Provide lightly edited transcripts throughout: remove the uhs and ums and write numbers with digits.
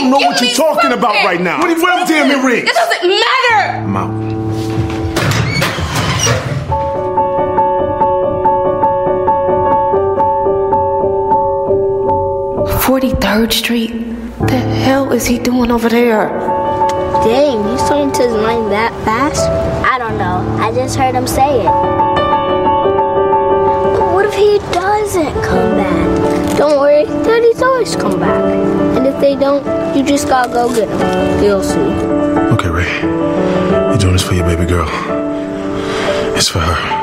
don't know what you're talking about right now. What I'm damn it, Rick? It doesn't matter. I'm out. 43rd Street? The hell is he doing over there? Dang, he's turning to his mind that fast? I don't know. I just heard him say it. But what if he doesn't come back? Don't worry, Daddy's always come back. And if they don't, you just gotta go get them. You'll see. Okay, Ray. You're doing this for your baby girl. It's for her.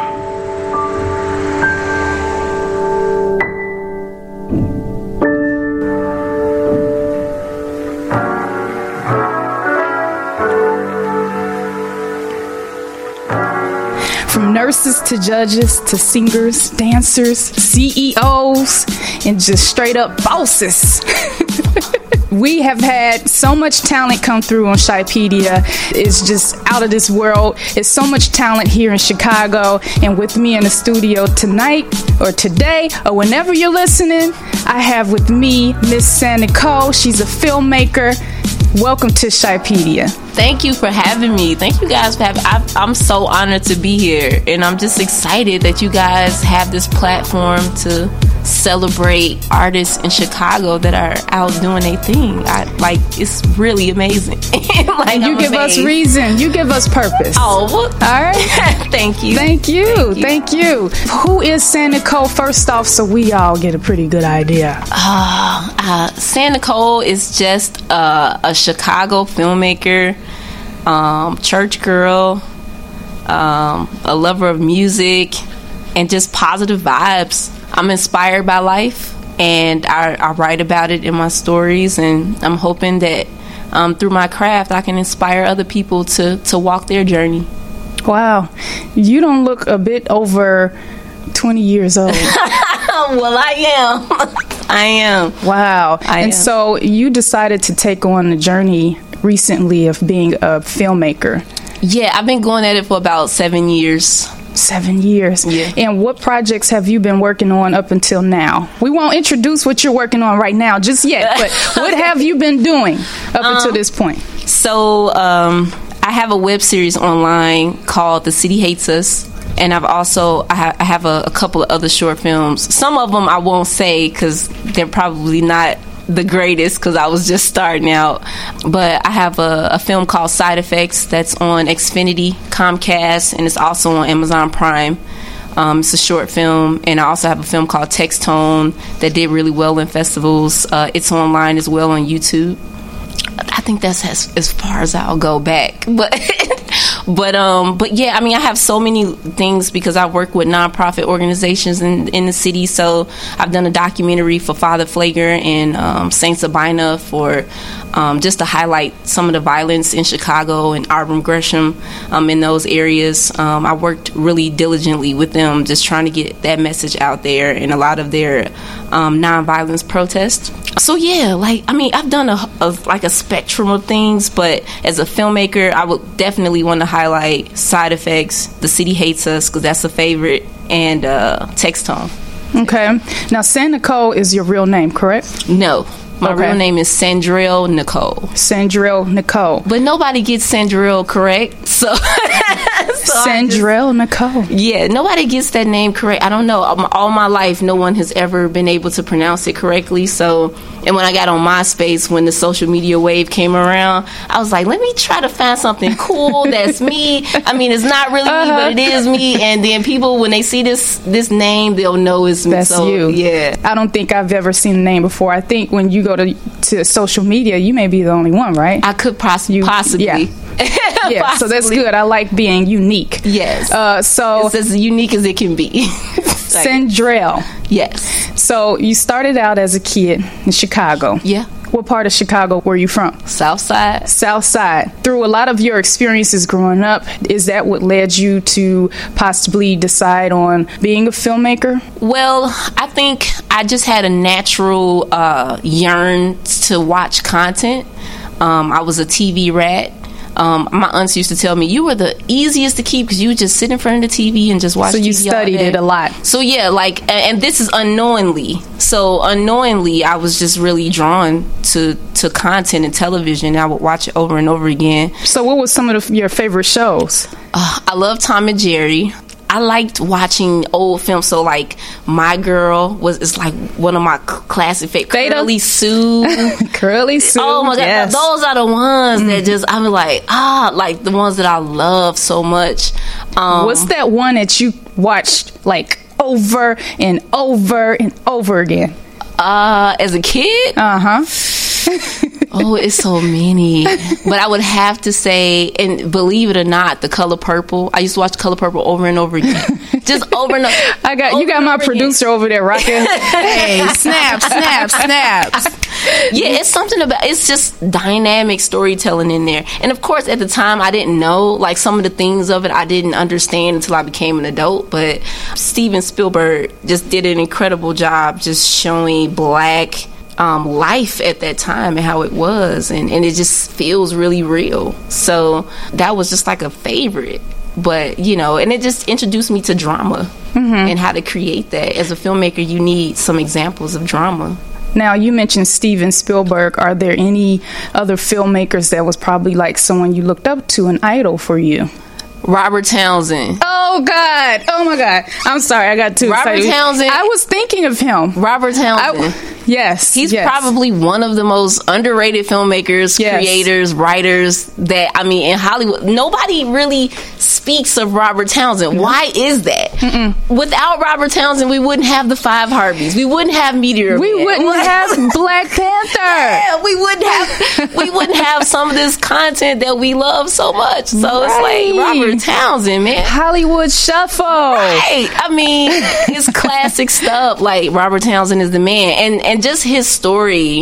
From nurses to judges to singers, dancers, CEOs, and just straight up bosses. We have had so much talent come through on Shypedia. It's just out of this world. It's so much talent here in Chicago. And with me in the studio tonight or today or whenever you're listening, I have with me Miss San Nicole. She's a filmmaker. Welcome to Shypedia. Thank you for having me. Thank you guys for having me. I'm so honored to be here. And I'm just excited that you guys have this platform to celebrate artists in Chicago that are out doing their thing. It's really amazing. And you give us reason. You give us purpose. Oh, well, all right. Thank you. Thank you. Who is San Nicole, first off, so we all get a pretty good idea? San Nicole is just a Chicago filmmaker, church girl, a lover of music, and just positive vibes. I'm inspired by life, and I write about it in my stories, and I'm hoping that through my craft I can inspire other people to walk their journey. Wow. You don't look a bit over 20 years old. Well, I am. Wow. So you decided to take on the journey recently of being a filmmaker. Yeah, I've been going at it for about 7 years. 7 years. Yeah. And what projects have you been working on up until now? We won't introduce what you're working on right now just yet, but what have you been doing up until this point? So I have a web series online called The City Hates Us. And I have a couple of other short films. Some of them I won't say because they're probably not the greatest because I was just starting out. But I have a film called Side Effects that's on Xfinity, Comcast, and it's also on Amazon Prime. It's a short film. And I also have a film called Text Tone that did really well in festivals. It's online as well on YouTube. I think that's as far as I'll go back. But yeah, I mean, I have so many things because I work with nonprofit organizations in the city. So I've done a documentary for Father Flager and Saint Sabina for just to highlight some of the violence in Chicago and Auburn Gresham in those areas. I worked really diligently with them, just trying to get that message out there and a lot of their nonviolence protests. So yeah, I've done a spectrum of things, but as a filmmaker, I would definitely want to highlight Side Effects, The City Hates Us, because that's a favorite, and Text Tone. Okay. Now, San Nicole is your real name, correct? No. My real name is Sandrell Nicole. Sandrell Nicole. But nobody gets Sandrell correct, so... Sandrell Nicole. Yeah, nobody gets that name correct. I don't know. All my life, no one has ever been able to pronounce it correctly, so... And when I got on MySpace, when the social media wave came around, I was like, let me try to find something cool that's me. I mean, it's not really me, but it is me. And then people, when they see this name, they'll know it's me. That's you. Yeah. I don't think I've ever seen the name before. I think when you go to social media, you may be the only one, right? I could possibly. Yeah. Yeah, so that's good. I like being unique. Yes. So it's as unique as it can be. Sandrell. Yes. So you started out as a kid in Chicago. Yeah. What part of Chicago were you from? South Side. South Side. Through a lot of your experiences growing up, is that what led you to possibly decide on being a filmmaker? Well, I think I just had a natural yearn to watch content. I was a TV rat. My aunts used to tell me, you were the easiest to keep because you would just sit in front of the TV and just watch TV. So you studied it a lot. So yeah, like, and this is unknowingly. So unknowingly, I was just really drawn to content and television. I would watch it over and over again. So what was some of your favorite shows? I love Tom and Jerry. I liked watching old films. So like My Girl is like one of my classic favorites. Curly Sue. Curly Sue. Oh my God. Yes. Those are the ones that just, I'm like the ones that I love so much. What's that one that you watched like over and over and over again? As a kid? Oh, it's so many. But I would have to say, and believe it or not, The Color Purple. I used to watch Color Purple over and over again. Just over and over. You got my producer over there rocking. Hey, snaps. Yeah, it's something about, it's just dynamic storytelling in there. And of course, at the time, I didn't know, like, some of the things of it I didn't understand until I became an adult. But Steven Spielberg just did an incredible job just showing Black life at that time and how it was, and it just feels really real. So that was just like a favorite. But and it just introduced me to drama and how to create that. As a filmmaker, you need some examples of drama. Now, you mentioned Steven Spielberg. Are there any other filmmakers that was probably like someone you looked up to, an idol for you? Robert Townsend. Oh God! Oh my God! I'm sorry, I got too excited. Robert Townsend. I was thinking of him. Robert Townsend. Yes, he's probably one of the most underrated filmmakers, creators, writers that, I mean, in Hollywood. Nobody really speaks of Robert Townsend. Why is that? Without Robert Townsend, we wouldn't have the Five Harpies. We wouldn't have Meteor We Man. wouldn't have Black Panther. Yeah, we wouldn't have some of this content that we love so much. So it's like Robert Townsend, man. Hollywood Shuffle. Right. I mean, it's classic stuff. Like, Robert Townsend is the man. And just his story,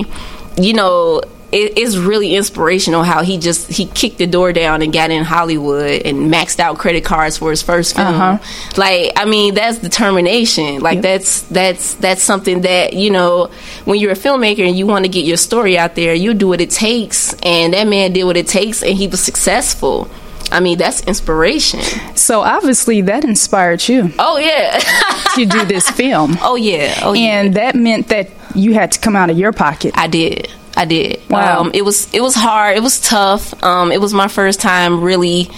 it is really inspirational how he kicked the door down and got in Hollywood and maxed out credit cards for his first film. Like, I mean, that's determination. Like, that's something that, when you're a filmmaker and you want to get your story out there, you do what it takes. And that man did what it takes, and he was successful. I mean, that's inspiration. So obviously that inspired you. Oh yeah. To do this film. Oh yeah. And that meant that you had to come out of your pocket. I did. Wow. It was hard. It was tough. It was my first time really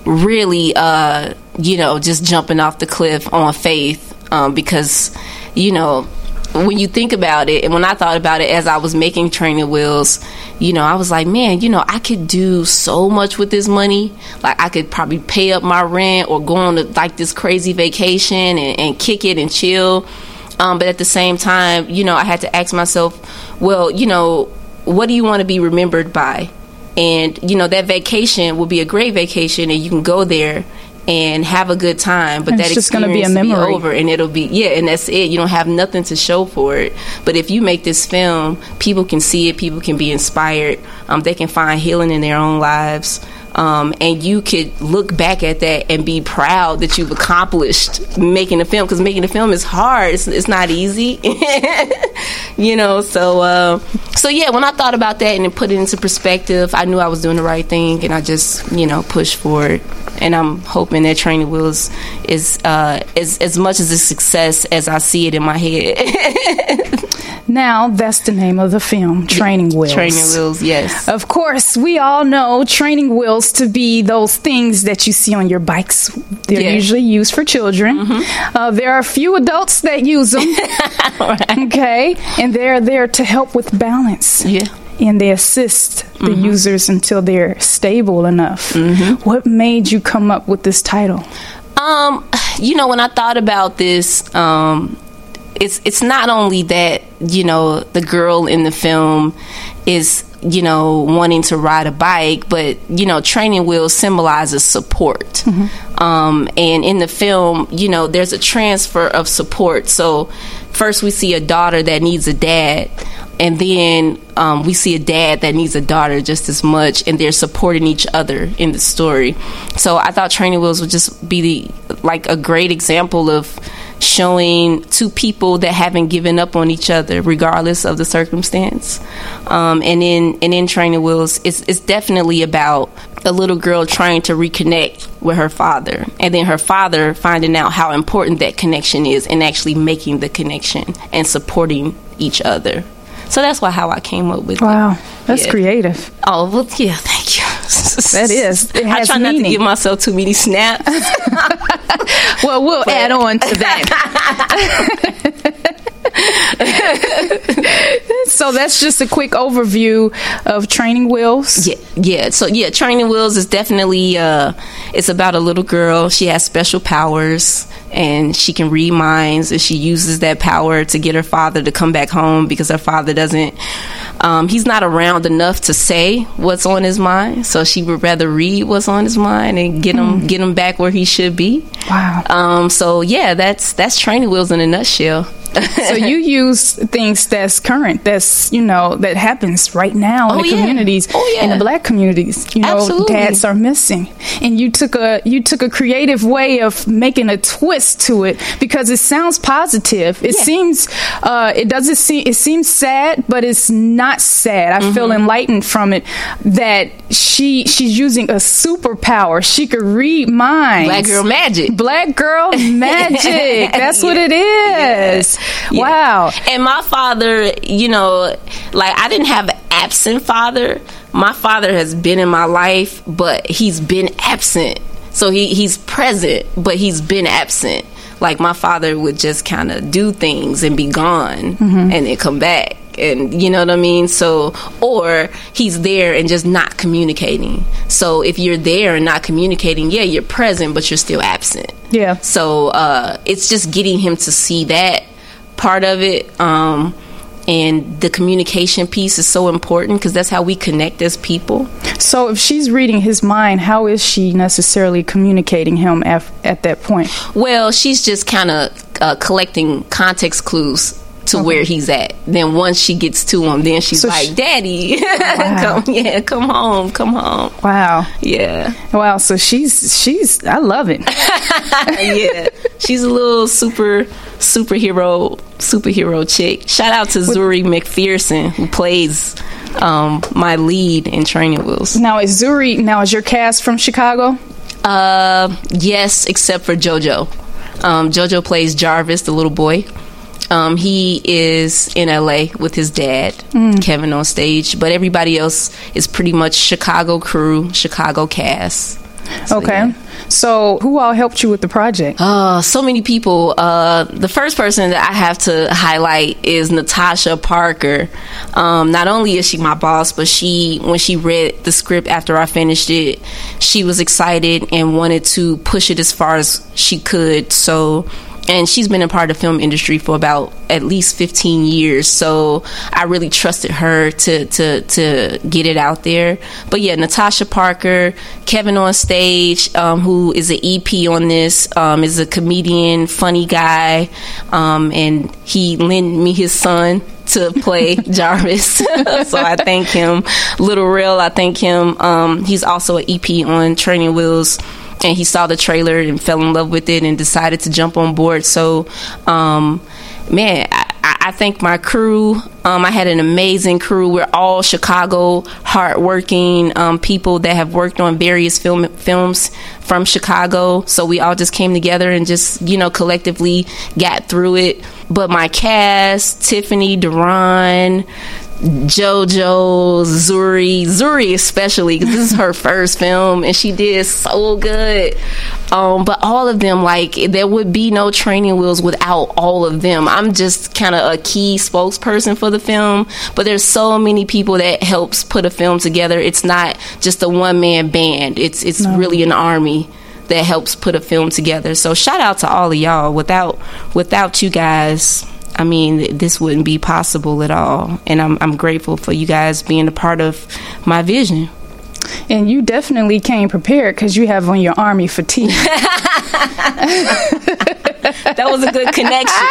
just jumping off the cliff on faith, because when you think about it, and when I thought about it as I was making Training Wheels, I was like, man, I could do so much with this money. Like, I could probably pay up my rent or go on like this crazy vacation and kick it and chill. But at the same time, I had to ask myself, well, what do you want to be remembered by? And, that vacation will be a great vacation, and you can go there and have a good time, but and that it's just going to be a memory. Be over, and it'll be and that's it. You don't have nothing to show for it. But if you make this film, people can see it, people can be inspired, they can find healing in their own lives, and you could look back at that and be proud that you've accomplished making a film, because making a film is hard. It's not easy. So yeah, when I thought about that and put it into perspective, I knew I was doing the right thing, and I just pushed forward. And I'm hoping that Training Wheels is as much as a success as I see it in my head. Now, that's the name of the film, Training Wheels. Training Wheels, yes. Of course, we all know training wheels to be those things that you see on your bikes. They're usually used for children. There are a few adults that use them. Right. Okay? And they're there to help with balance. Yeah. And they assist the users until they're stable enough. What made you come up with this title? When I thought about this, it's not only that, the girl in the film is, wanting to ride a bike, but, Training Wheels symbolizes support. And in the film, there's a transfer of support. So first we see a daughter that needs a dad, and then we see a dad that needs a daughter just as much, and they're supporting each other in the story. So I thought Training Wheels would just be a great example of showing two people that haven't given up on each other regardless of the circumstance. And in Training Wheels, it's definitely about a little girl trying to reconnect with her father, and then her father finding out how important that connection is and actually making the connection and supporting each other. So that's how I came up with it. Wow, that's creative. Oh, well, yeah, thank you. That is. It has I try meaning. not to give myself too many snaps. Well, we'll add on to that. So that's just a quick overview of Training Wheels. Yeah. So Training Wheels is definitely it's about a little girl. She has special powers, and she can read minds, and she uses that power to get her father to come back home, because her father doesn't he's not around enough to say what's on his mind, so she would rather read what's on his mind and get him back where he should be. Wow. So yeah, that's Training Wheels in a nutshell. So you use things that's current, that's, that happens right now in the communities, in the Black communities. Absolutely. Dads are missing, and you took a creative way of making a twist to it, because it sounds positive. It seems it seems sad, but it's not sad. I feel enlightened from it, that she's using a superpower. She could read minds. Black girl magic. Black girl magic. That's what it is. Yeah. Wow. And my father, I didn't have an absent father. My father has been in my life, but he's been absent. So he's present, but he's been absent. Like, my father would just kind of do things and be gone and then come back. And you know what I mean? So, or he's there and just not communicating. So if you're there and not communicating, you're present, but you're still absent. Yeah. So it's just getting him to see that part of it. And the communication piece is so important, because that's how we connect as people. So if she's reading his mind, how is she necessarily communicating him at that point? Well, she's just kind of collecting context clues to where he's at. Then once she gets to him, then she's like, Daddy, come home. Wow. Yeah. Wow. So she's I love it. Yeah. She's a little superhero chick. Shout out to Zuri McPherson, who plays my lead in Training Wheels. Now is your cast from Chicago? Yes, except for JoJo. JoJo plays Jarvis, the little boy. He is in LA with his dad, Kevin on stage, but everybody else is pretty much Chicago crew, Chicago cast. So, okay. So who all helped you with the project? So many people. The first person that I have to highlight is Natasha Parker. Not only is she my boss, but when she read the script after I finished it, she was excited and wanted to push it as far as she could. And she's been a part of the film industry for about at least 15 years. So I really trusted her to get it out there. But yeah, Natasha Parker, Kevin on stage, who is an EP on this, is a comedian, funny guy. And he lent me his son to play Jarvis. So I thank him. Little Real, I thank him. He's also an EP on Training Wheels. And he saw the trailer and fell in love with it and decided to jump on board. So, I thank my crew. I had an amazing crew. We're all Chicago, hardworking people that have worked on various films from Chicago. So we all just came together and just, collectively got through it. But my cast, Tiffany, Duran, JoJo, Zuri especially, because this is her first film and she did so good. But all of them, there would be no Training Wheels without all of them. I'm just kind of a key spokesperson for the film, but there's so many people that helps put a film together. It's not just a one-man band. It's really an army that helps put a film together. So shout out to all of y'all. Without you guys, I mean, this wouldn't be possible at all. And I'm grateful for you guys being a part of my vision. And you definitely came prepared, because you have on your army fatigue. That was a good connection.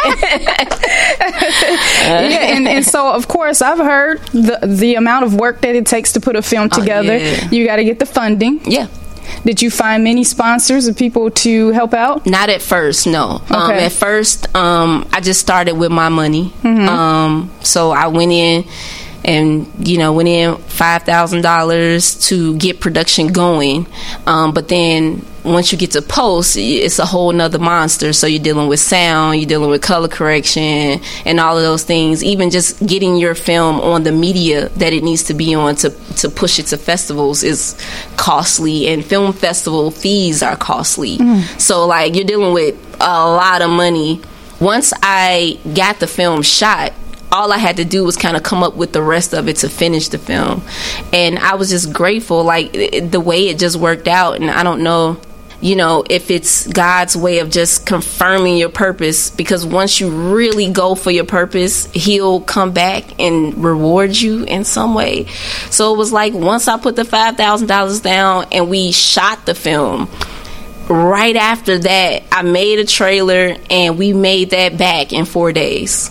And so, of course, I've heard the amount of work that it takes to put a film together. Yeah. You got to get the funding. Yeah. Did you find many sponsors of people to help out? Not at first, no. Okay. At first, I just started with my money. Mm-hmm. So I went in and went in $5,000 to get production going. But then once you get to post, it's a whole nother monster. So you're dealing with sound, you're dealing with color correction, and all of those things. Even just getting your film on the media that it needs to be on to push it to festivals is costly, and film festival fees are costly. So like you're dealing with a lot of money. Once I got the film shot, all I had to do was kind of come up with the rest of it to finish the film. And I was just grateful, like the way it just worked out. And I don't know, if it's God's way of just confirming your purpose, because once you really go for your purpose, he'll come back and reward you in some way. So it was like, once I put the $5,000 down and we shot the film, right after that, I made a trailer and we made that back in 4 days.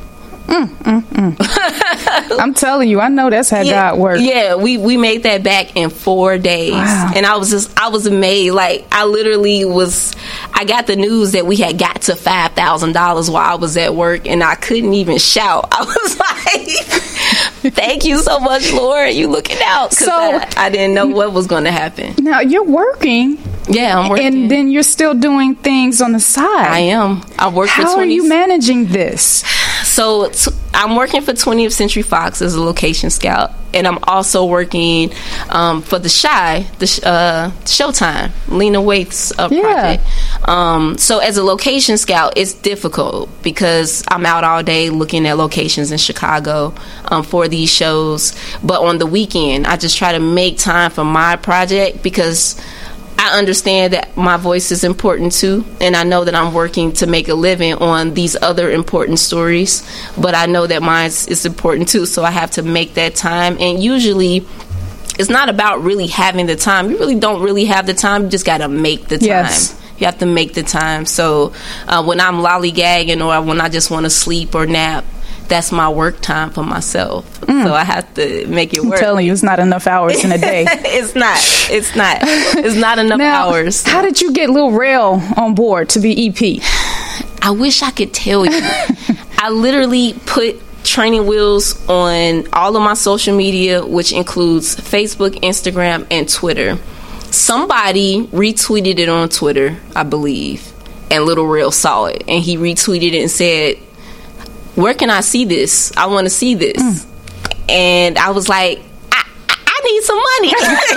I'm telling you, I know that's how God works. Yeah, we made that back in 4 days. Wow. And I was amazed. Like, I got the news that we had got to $5,000 while I was at work, and I couldn't even shout. I was like, thank you so much, Lord, you looking out. So I didn't know what was going to happen. Now you're working. Yeah, I'm working. And then you're still doing things on the side. I am. I work for 20. How are you managing this? So I'm working for 20th Century Fox as a location scout, and I'm also working for the Showtime, Lena Waithe's project. So as a location scout, it's difficult because I'm out all day looking at locations in Chicago for these shows. But on the weekend, I just try to make time for my project, because I understand that my voice is important too, and I know that I'm working to make a living on these other important stories, but I know that mine is important too, so I have to make that time. And usually it's not about really having the time. You really don't really have the time. You just got to make the time. Yes. You have to make the time. So when I'm lollygagging or when I just want to sleep or nap, that's my work time for myself. So I have to make it work. I'm telling you, it's not enough hours in a day. It's not enough hours. How did you get Lil Rel on board to be EP? I wish I could tell you. I literally put training wheels on all of my social media, which includes Facebook, Instagram, and Twitter. Somebody retweeted it on Twitter, I believe, and Lil Rel saw it, and he retweeted it and said, "Where can I see this? I want to see this." And I was like, I need some money.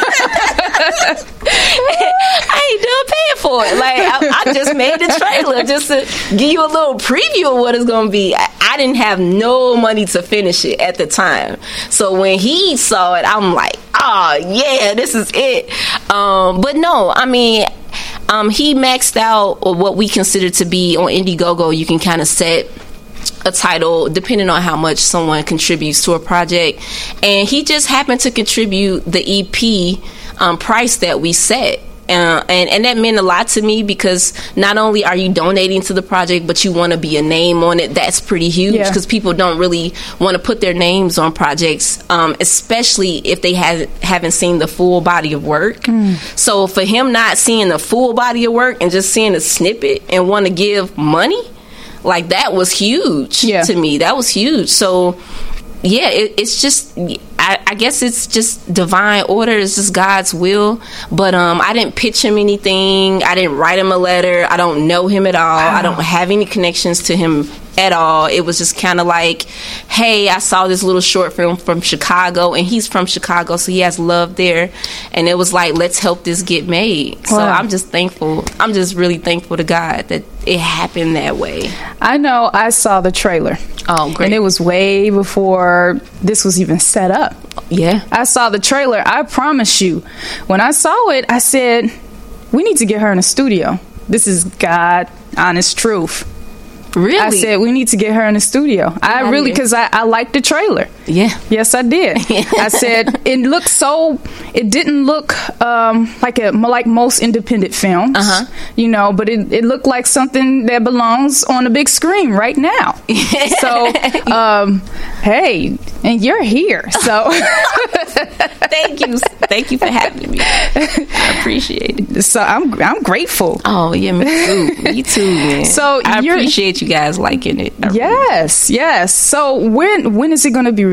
I ain't done paying for it. Like, I just made the trailer just to give you a little preview of what it's going to be. I didn't have no money to finish it at the time. So when he saw it, I'm like, oh, yeah, this is it. But no, I mean, he maxed out what we consider to be on Indiegogo. You can kind of set a title depending on how much someone contributes to a project, and he just happened to contribute the EP price that we set, and that meant a lot to me, because not only are you donating to the project, but you want to be a name on it. That's pretty huge, because people don't really want to put their names on projects, especially if they haven't seen the full body of work. So for him not seeing the full body of work and just seeing a snippet and want to give money, like, that was huge to me. That was huge. So, yeah, it's just, I guess it's just divine order. It's just God's will. But I didn't pitch him anything. I didn't write him a letter. I don't know him at all. I don't have any connections to him at all. It was just kind of like, hey, I saw this little short film from Chicago, and he's from Chicago, so he has love there. And it was like, let's help this get made. Wow. So I'm just thankful. I'm just really thankful to God that it happened that way. I know I saw the trailer. Oh, great. And it was way before this was even set up. Yeah. I saw the trailer. I promise you, when I saw it, I said, we need to get her in a studio. This is God, honest truth. Really? I said, we need to get her in the studio. Because I liked the trailer. Yeah. Yes, I did. I said, it didn't look like most independent films, but it looked like something that belongs on a big screen right now. So, hey, and you're here. So, Thank you for having me. I appreciate it. So I'm grateful. Oh, yeah, me too, man. So I appreciate you guys liking it. Yes. So when is it going to be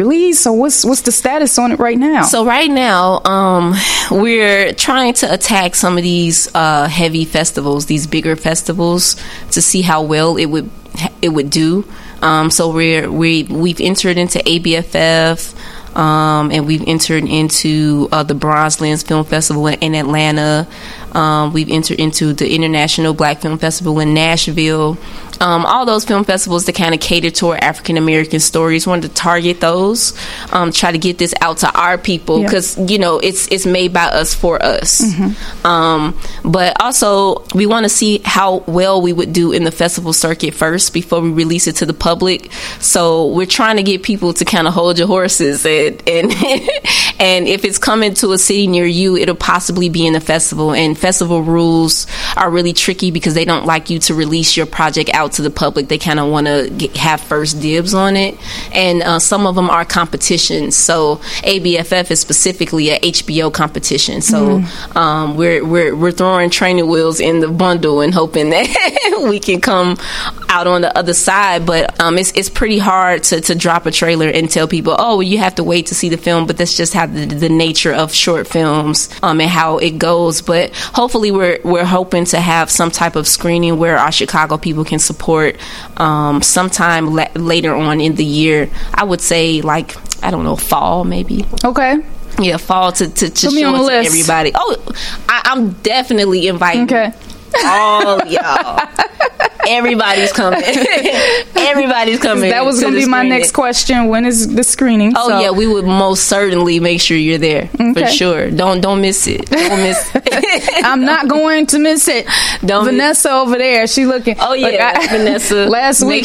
release, or what's the status on it right now? So right now, we're trying to attack some of these heavy festivals, these bigger festivals, to see how well it would do. So we've entered into ABFF. And we've entered into the Bronze Lens Film Festival in Atlanta. We've entered into the International Black Film Festival in Nashville. All those film festivals that kind of cater toward African American stories. Wanted to target those, try to get this out to our people, because it's made by us for us. But also we want to see how well we would do in the festival circuit first before we release it to the public. So we're trying to get people to kind of hold your horses, and if it's coming to a city near you, it'll possibly be in the festival. And festival rules are really tricky because they don't like you to release your project out to the public. They kind of want to have first dibs on it, and some of them are competitions. So ABFF is specifically a HBO competition. So we're throwing training wheels in the bundle and hoping that we can come out on the other side. But it's pretty hard to drop a trailer and tell people, oh, well, you have to wait to see the film. But that's just how the nature of short films and how it goes. But hopefully we're hoping to have some type of screening where our Chicago people can support sometime later on in the year. I would say, like, I don't know, fall maybe. Okay. Yeah, fall to show it to everybody. Oh, I'm definitely inviting all y'all. Everybody's coming. Everybody's coming. That was going to be my next question. When is the screening? Oh, yeah, we would most certainly make sure you're there for sure. Don't miss it. Don't miss it. I'm not going to miss it. Vanessa over there, she looking. Oh yeah, Vanessa. Last week,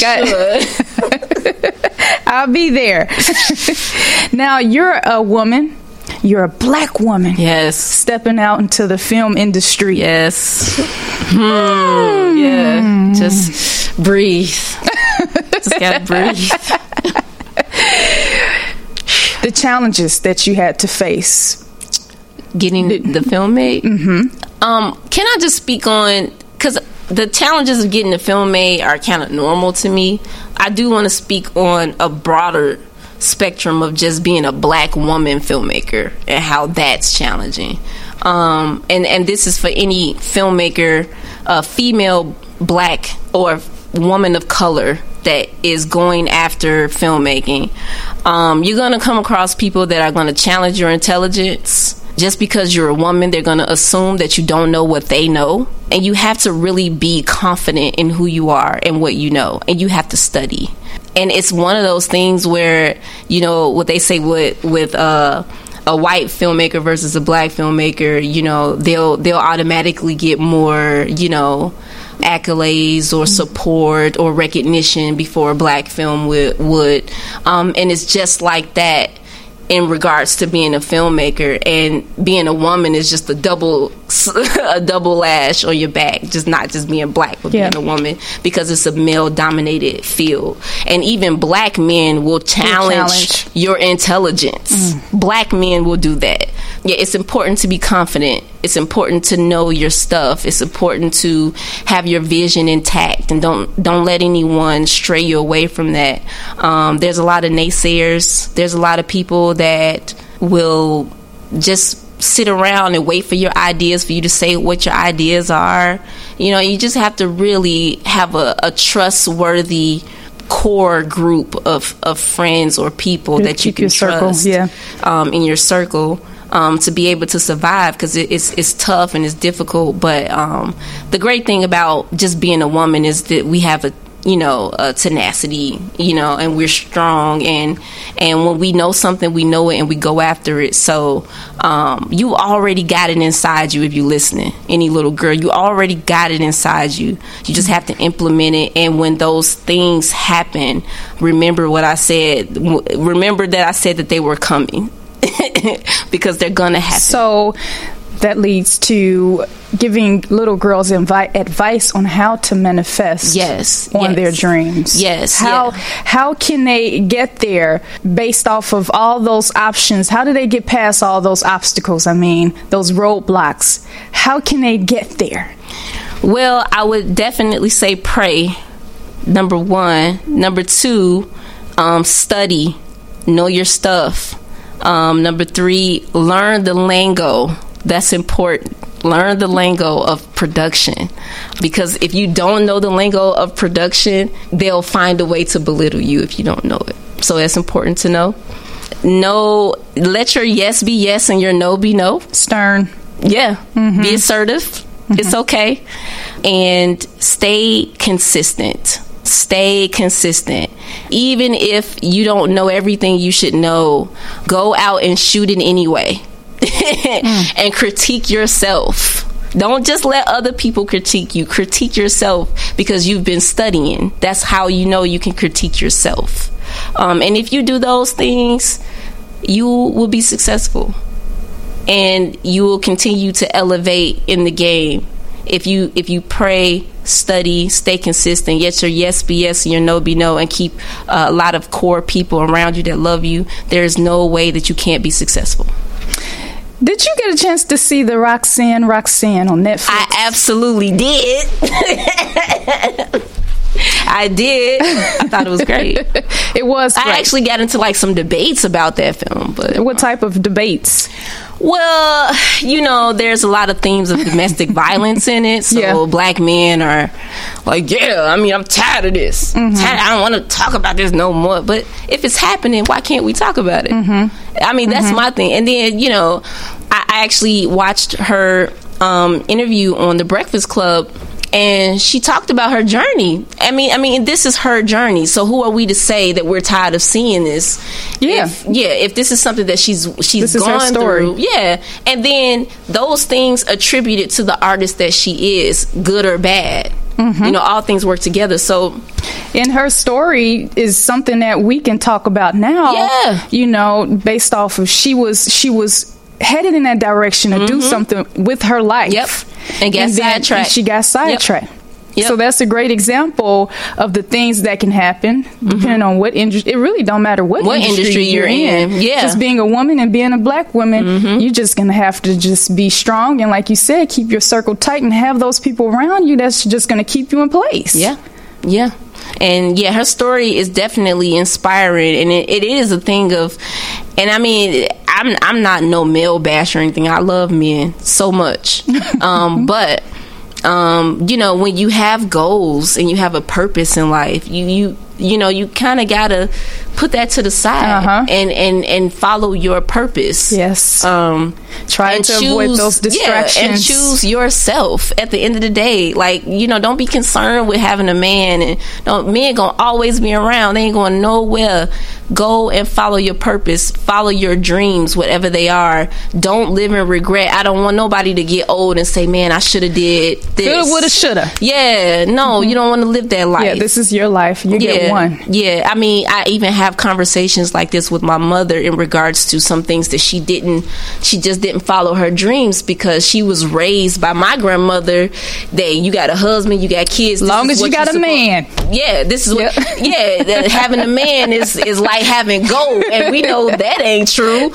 I'll be there. Now you're a woman. You're a black woman. Yes. Stepping out into the film industry. Yes. Yeah. Just breathe. Just gotta breathe. The challenges that you had to face. Getting the film made? Mm-hmm. Can I just speak on... Because the challenges of getting the film made are kind of normal to me. I do want to speak on a broader spectrum of just being a black woman filmmaker and how that's challenging. And this is for any filmmaker, female, black, or woman of color that is going after filmmaking. You're going to come across people that are going to challenge your intelligence. Just because you're a woman, they're going to assume that you don't know what they know. And you have to really be confident in who you are and what you know. And you have to study. And it's one of those things where, what they say with a white filmmaker versus a black filmmaker, they'll automatically get more, accolades or support or recognition before a black film would. And it's just like that in regards to being a filmmaker, and being a woman is just a double lash on your back, not just being black, but being a woman, because it's a male dominated field. And even black men will challenge your intelligence. Black men will do that. Yeah, it's important to be confident. It's important to know your stuff. It's important to have your vision intact, and don't let anyone stray you away from that. There's a lot of naysayers. There's a lot of people that will just sit around and wait for your ideas, for you to say what your ideas are. You just have to really have a trustworthy core group of friends or people that you can trust in your circle. To be able to survive, because it's tough and it's difficult. But the great thing about just being a woman is that we have a tenacity, and we're strong, and when we know something, we know it and we go after it. So you already got it inside you. If you're listening, any little girl, you already got it inside you. You just have to implement it. And when those things happen, remember what I said. Remember that I said that they were coming. Because they're gonna happen. So that leads to giving little girls advice on how to manifest their dreams. How can they get there based off of all those options? How do they get past all those obstacles? Those roadblocks. How can they get there? Well, I would definitely say pray. Number one. Number two, study. know your stuff. Number 3, learn the lingo. That's important. Learn the lingo of production, because if you don't know the lingo of production, they'll find a way to belittle you if you don't know it. So that's important to know. Let your yes be yes and your no be no. Stern. Yeah. Be assertive. It's okay. And stay consistent. Stay consistent. Even if you don't know everything you should know, go out and shoot it anyway. And critique yourself. Don't just let other people critique you. Critique yourself, because you've been studying. That's how you know you can critique yourself. And if you do those things, you will be successful. And you will continue to elevate in the game. If you pray, study, stay consistent, get your yes be yes and your no be no, and keep a lot of core people around you that love you, there's no way that you can't be successful. Did you get a chance to see the Roxanne on Netflix? I absolutely did. I did. I thought it was great. It was great. I actually got into some debates about that film. But what type of debates? Well, there's a lot of themes of domestic violence in it. So black men are like, I'm tired of this. I don't want to talk about this no more. But if it's happening, why can't we talk about it? That's my thing. And then, I actually watched her interview on The Breakfast Club, and she talked about her journey. I mean, this is her journey. So who are we to say that we're tired of seeing this? If this is something that she's gone through. Yeah. And then those things attributed to the artist that she is, good or bad. All things work together. So, and her story is something that we can talk about now. Yeah. Based off of she was headed in that direction to do something with her life. Yep. And got sidetracked. She got sidetracked. Yep. So that's a great example of the things that can happen depending on what industry. It really don't matter what industry you're in. Yeah. Just being a woman and being a black woman, you're just going to have to just be strong. And like you said, keep your circle tight and have those people around you that's just going to keep you in place. Yeah. Yeah. And her story is definitely inspiring, and it is a thing of, and I mean, I'm not no male basher or anything. I love men so much, but when you have goals and you have a purpose in life, you kind of gotta put that to the side and follow your purpose. Yes. Try to avoid those distractions. Yeah, and choose yourself at the end of the day. Don't be concerned with having a man, and men gonna always be around. They ain't going nowhere. Go and follow your purpose. Follow your dreams, whatever they are. Don't live in regret. I don't want nobody to get old and say, man, I should have did this. Coulda, woulda, shoulda. Yeah, no, you don't want to live that life. Yeah, this is your life. You get one. Yeah, I mean, I even have conversations like this with my mother in regards to some things that she just didn't follow her dreams, because she was raised by my grandmother that you got a husband, you got kids. As long as you got a man. Yeah, this is what, that having a man is like having gold, and we know that ain't true.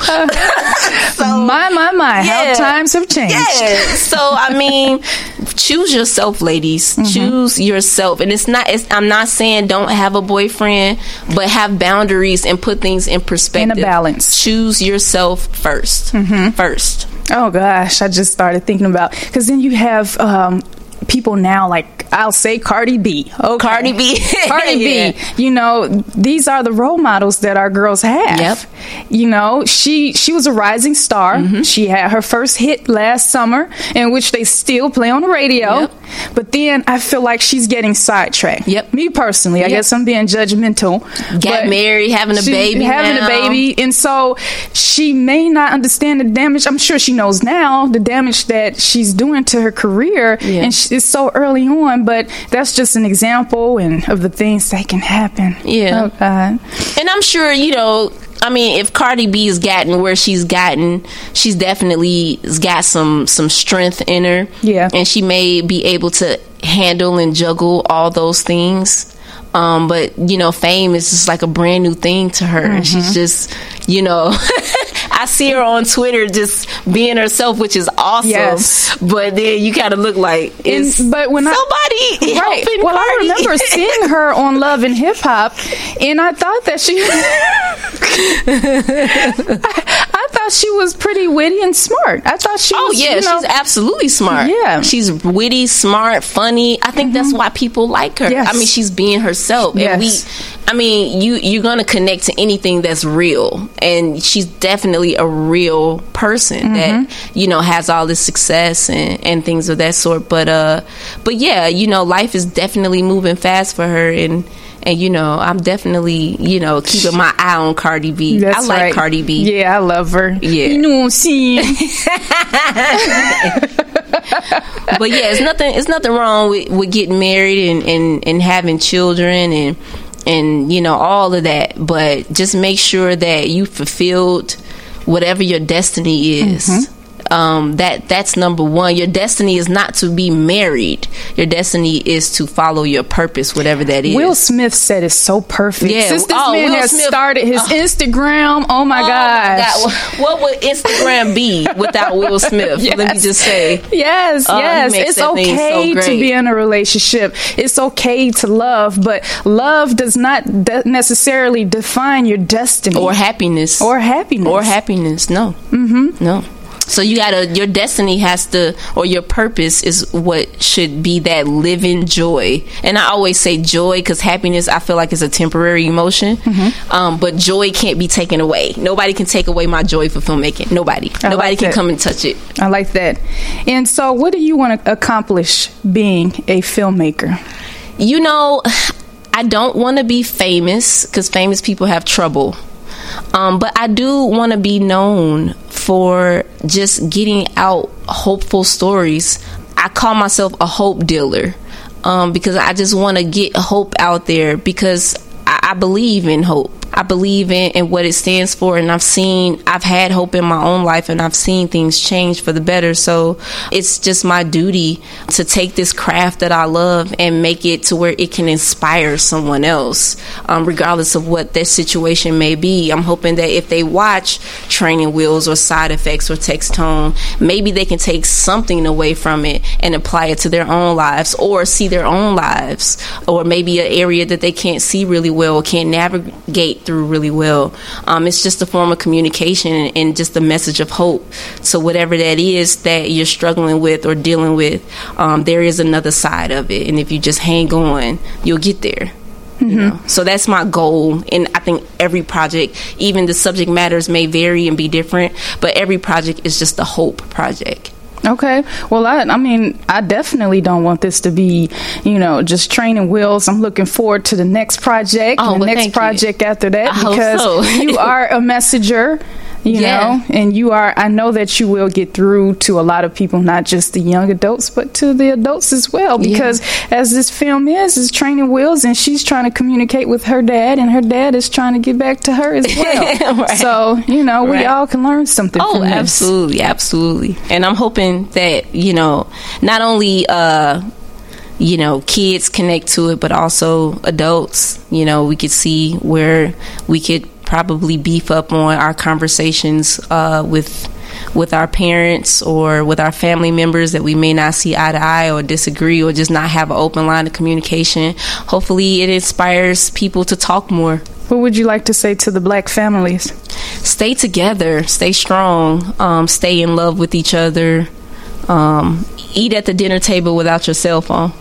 So, my, how times have changed. Yeah, so I mean, choose yourself, ladies. Choose yourself. And I'm not saying don't have a boyfriend, but have boundaries and put things in perspective. In a balance. Choose yourself first. First. Oh gosh, I just started thinking about, because then you have people now, like I'll say Cardi B. Okay. Cardi B. Cardi B. These are the role models that our girls have. Yep. She was a rising star. She had her first hit last summer, in which they still play on the radio. Yep. But then I feel like she's getting sidetracked. Yep. Me personally, I guess I'm being judgmental. Got married, having a baby, and so she may not understand the damage. I'm sure she knows now the damage that she's doing to her career, and it's so early on. But that's just an example of the things that can happen. Yeah. Oh God. And I'm sure if Cardi B has gotten where she's gotten, she's definitely got some strength in her. Yeah. And she may be able to handle and juggle all those things. But fame is just like a brand new thing to her. And she's just, I see her on Twitter just being herself, which is awesome. Yes. But then you kind of look like somebody right. Well, Cardi. I remember seeing her on Love and Hip Hop, and I thought that she I thought she was pretty witty and smart. I thought she was, she's absolutely smart. Yeah. She's witty, smart, funny. I think that's why people like her. Yes. I mean, she's being herself. Yes. And you're going to connect to anything that's real. And she's definitely a real person that, has all this success and things of that sort. But yeah, life is definitely moving fast for her. And I'm definitely, keeping my eye on Cardi B. That's I like right. Cardi B. Yeah, I love her. Yeah. You know what I'm saying? But yeah, it's nothing wrong with getting married and having children and all of that. But just make sure that you fulfilled whatever your destiny is. That's number one. Your destiny is not to be married. Your destiny is to follow your purpose, whatever that is. Will Smith said it's so perfect. Yeah. Since this man Will has Smith started his Instagram, oh my gosh. God. What would Instagram be without Will Smith? Yes. Let me just say. Yes. He makes It's that thing so okay great. to be in a relationship. It's okay to love, but love does not necessarily define your destiny. Or happiness. Or happiness. No. No. So your destiny has to, or your purpose is what should be that living joy. And I always say joy because happiness, I feel like, is a temporary emotion. But joy can't be taken away. Nobody can take away my joy for filmmaking. Nobody can come and touch it. I like that. And so what do you want to accomplish being a filmmaker? I don't want to be famous because famous people have trouble. But I do want to be known for just getting out hopeful stories. I call myself a hope dealer because I just want to get hope out there because I believe in hope. I believe in what it stands for, and I've had hope in my own life, and I've seen things change for the better. So it's just my duty to take this craft that I love and make it to where it can inspire someone else, regardless of what their situation may be. I'm hoping that if they watch Training Wheels or Side Effects or Text Tone, maybe they can take something away from it and apply it to their own lives or see their own lives, or maybe an area that they can't see really well or can't navigate through really well. It's just a form of communication and just a message of hope. So whatever that is that you're struggling with or dealing with, there is another side of it, and if you just hang on, you'll get there. So that's my goal. And I think every project, even the subject matters may vary and be different, but every project is just a hope project. Okay. Well, I mean, I definitely don't want this to be, just Training Wheels. I'm looking forward to the next project and the next project after that, because you are a messenger, you know, and I know that you will get through to a lot of people, not just the young adults, but to the adults as well, because as this film is Training Wheels, and she's trying to communicate with her dad, and her dad is trying to get back to her as well. Right. So, we all can learn something from this. Absolutely. And I'm hoping that not only kids connect to it, but also adults. We could see where we could probably beef up on our conversations with our parents or with our family members that we may not see eye to eye or disagree or just not have an open line of communication. Hopefully it inspires people to talk more. What would you like to say to the Black families? Stay together, stay strong, stay in love with each other. Eat at the dinner table without your cell phone.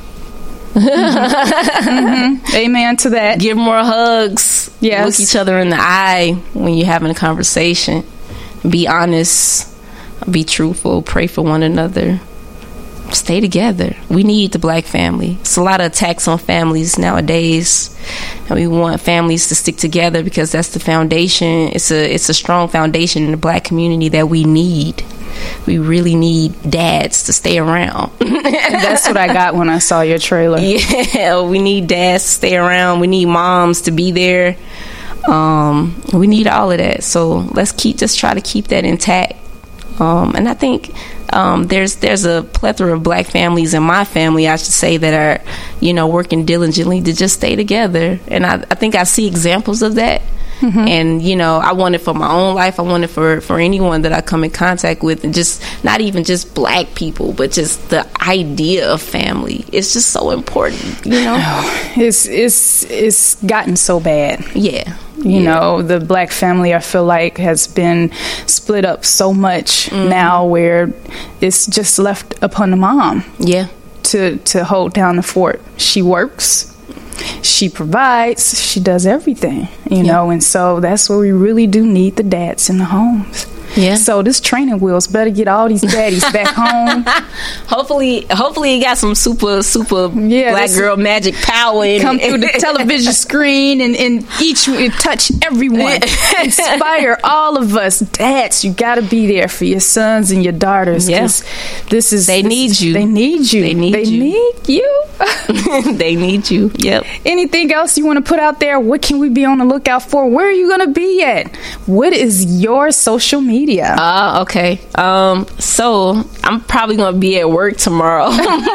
Amen to that. Give more hugs. Yes. Look each other in the eye when you're having a conversation. Be honest. Be truthful. Pray for one another. Stay together. We need the Black family. It's a lot of attacks on families nowadays, and we want families to stick together because that's the foundation. It's a strong foundation in the Black community that we need. We really need dads to stay around. That's what I got when I saw your trailer. Yeah, we need dads to stay around. We need moms to be there. We need all of that. So let's try to keep that intact. And I think there's a plethora of Black families in my family, I should say, that are working diligently to just stay together. And I think I see examples of that. And I want it for my own life. I want it for anyone that I come in contact with, and just not even just Black people, but just the idea of family. It's just so important, It's gotten so bad. Yeah, You know, the black family, I feel like, has been split up so much now, where it's just left upon the mom. Yeah. To hold down the fort. She works, she provides, she does everything, you know, and so that's where we really do need the dads in the homes. Yeah. So this training wheels better get all these daddies back home. Hopefully it got some super black girl magic power in come it. through the television screen and touch everyone. Inspire all of us. Dads, you got to be there for your sons and your daughters. Yeah. They need you. They need you. They need you. They need you. Yep. Anything else you want to put out there? What can we be on the lookout for? Where are you going to be at? What is your social media? Okay. So I'm probably gonna be at work tomorrow.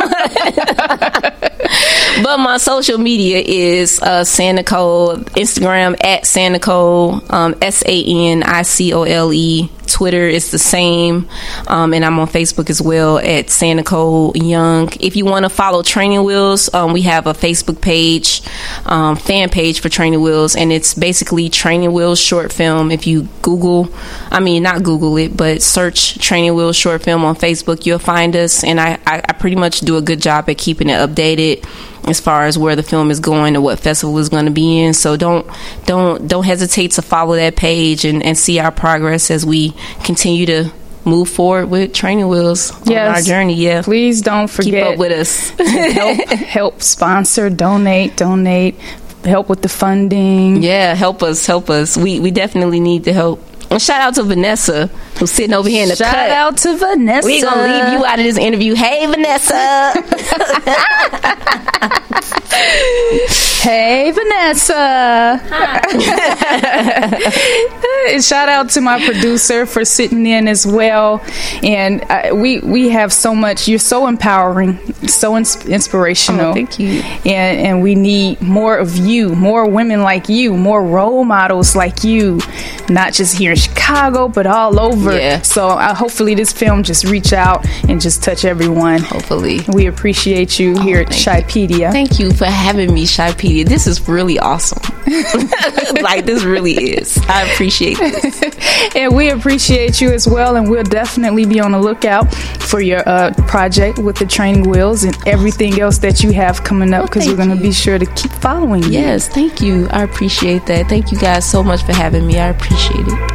But my social media is Sanicole, Instagram at Sanicole, SANICOLE. Twitter is the same, and I'm on Facebook as well at Sanicole Young. If you want to follow Training Wheels, we have a Facebook page, fan page for Training Wheels, and it's basically Training Wheels short film. If you not Google it, but search Training Wheels short film on Facebook, you'll find us, and I pretty much do a good job at keeping it updated as far as where the film is going or what festival is going to be in. So don't hesitate to follow that page and see our progress as we continue to move forward with Training Wheels on our journey. Yeah, please don't forget, keep up with us. help sponsor, donate, help with the funding. Yeah, help us. We definitely need the help. And shout out to Vanessa, who's sitting over here in the cut. Shout out to Vanessa. We're going to leave you out of this interview. Hey, Vanessa. Hey, Vanessa. Hi. And shout out to my producer for sitting in as well. And we have so much. You're so empowering, so inspirational. Oh, thank you. And we need more of you, more women like you, more role models like you, not just here in Chicago, but all over. Yeah. So hopefully this film just reach out and just touch everyone. Hopefully. We appreciate you here at Shypedia. Thank you for having me, Shypedia. This is really awesome. Like, this really is. I appreciate this. And we appreciate you as well, and we'll definitely be on the lookout for your project with the Training Wheels and everything else that you have coming up, because we're going to be sure to keep following you. Yes, thank you. I appreciate that. Thank you guys so much for having me. I appreciate it.